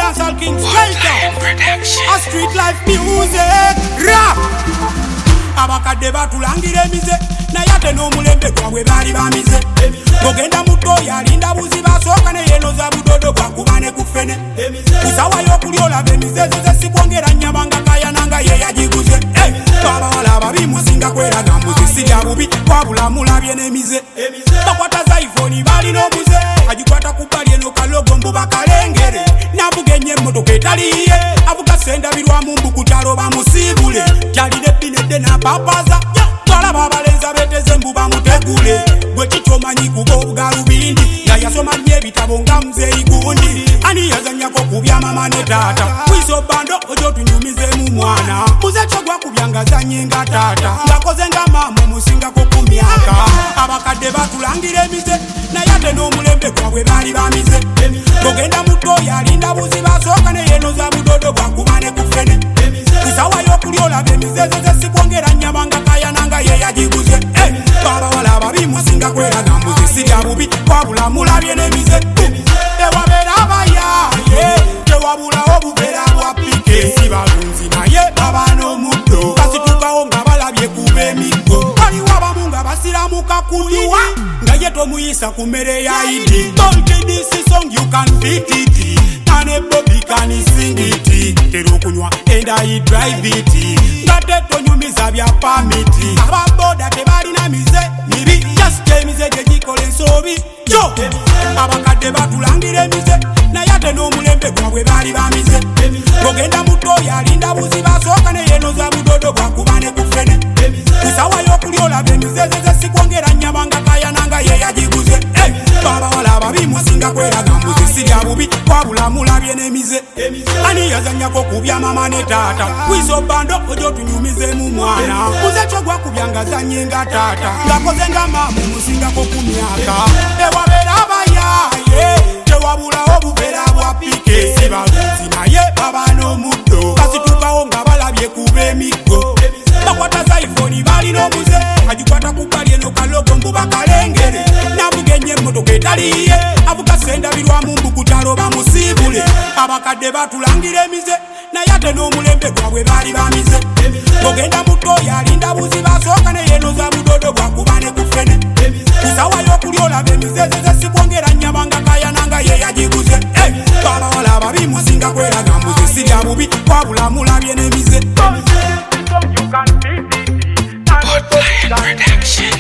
dancehall king straight up. A street life music rap. Abakadde batulangire emize naye ate n'omulembe gwabwe baali bamize. Bogenda muto yalinda buzi basooka ne yeenoza budodo bwakuba ne kufene. Kusawayo okuli olaba emizeze zesibwongera nnyabanga kayananga ye yagiguze. Abawala ababi musinga kweraga mbuzi sirya bubi wabula mulabye n'emize. Bakwata za iPhone balina omuze agikwata ku bbali eno kalogo mbu bakalengere. Navuga ennyo emmotoka etaliiye avuga sendabirwamu mbu ku kyalo bamusiibule. Kyalina ebbinedde n'apapaza twalaba abalenzi beteze mbu bamutegule. Gwe kikyomanyi kuba obugalubindi nga yasoma nnyo ebitabo nga muzeeyi gundi. Ani yazanyako kubya mama ne taata kwiso bando ojo tunyumizemu mwana. Muze kyo gwakubya nga zanye nga taata ngakoze nga maama musingako ku myaka. Abakadde batulangira emize naye ate n'omulembe gwabwe baali bamize. Bogenda muto yalinda buzi basooka ne yeenoza budodo bwakuba ne kufene. Kusawayo okuli olaba emizeze zesibwongera nnyabanga kayananga ye yagiguze. Abawala ababi musinga kweraga mbuzi sirya bubi wabula mulabye n'emize. Tewabeera abayaaye tewabula obubeera bwa pike. Si balunzi naye baba n'omuddo basitukawo nga balabye kuba emiggo. Waliwo abamu nga basiramuka kuliwa nga ye tomuyisa ku mmere ya Idi. Don't get this song you can beat it. Ane Bobby can sing it. Tero okunywa and I drive it. Ngate tonyumiza bya pamiti. Ababoda tebalina mize mibi just emize gyegikola ensobi jo. Abakadde batulangira emize naye ate n'omulembe gwabwe baali bamize. Bogenda muto yalinda buzi basooka ne yeenoza budodo bwakuba ne kufene. Kusawayo okuli olaba emizeze zesibwongera nnyabanga kayananga ye yagiguze. Abawala ababi musinga kweraga mbuzi sirya bubi wabula mulabye n'emize. Ani yazanyako kubya mama ne taata kwiso bando ojo tunyumizemu mwana. Muze kyo gwakubya nga zanye nga taata ngakoze nga maama musingako ku myaka. Tewabeera abayaaye tewabula obubeera bwa pike. Si balunzi naye baba n'omuddo basitukawo nga balabye kuba emiggo. Bakwata za iPhone balina omuze agikwata ku bbali eno kalogo mbu bakalengere. Navuga ennyo emmotoka etaliiye avuga sendabirwamu mbu ku kyalo bamusiibule. Abakadde batulangira emize naye ate n'omulembe gwabwe baali bamize. Bogenda muto yalinda buzi basooka ne yeenoza budodo bwakuba ne kufene. Kusawayo okuli olaba emizeze zesibwongera nnyabanga kayananga ye yagiguze. Abawala ababi musinga kweraga mbuzi sirya bubi wabula mulabye n'emize. Production.